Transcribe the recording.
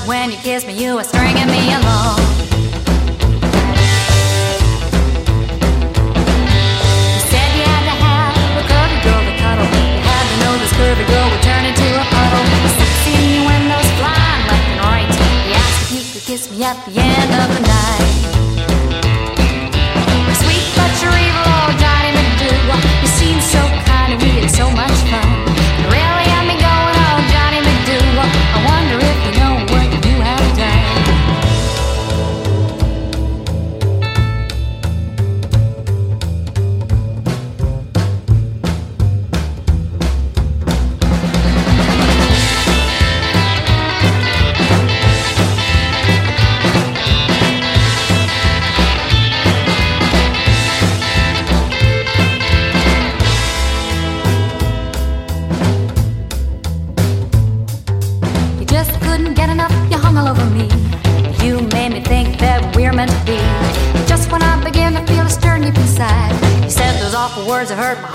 when you kiss me, you are stringing me along. You said you had to have a curvy girl to cuddle. You had to know this curvy girl would turn into a puddle. Sexy windows flying left and right. You asked if you could kiss me at the end of the night. Sweet but you're evil, old Johnny McDougal. You seem so kind and we had so much fun. You really had me going, oh Johnny McDougal. I wonder if you know what you have done. Words have hurt my